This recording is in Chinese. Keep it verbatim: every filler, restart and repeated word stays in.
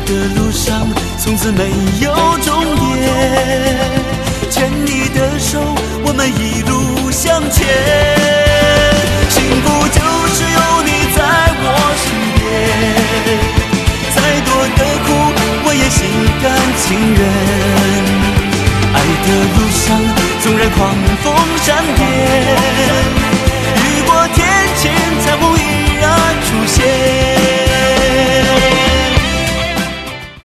的路上从此没有终点，牵你的手，我们一路向前。幸福就是有你在我身边，再多的苦我也心甘情愿。爱的路上纵然狂风闪电，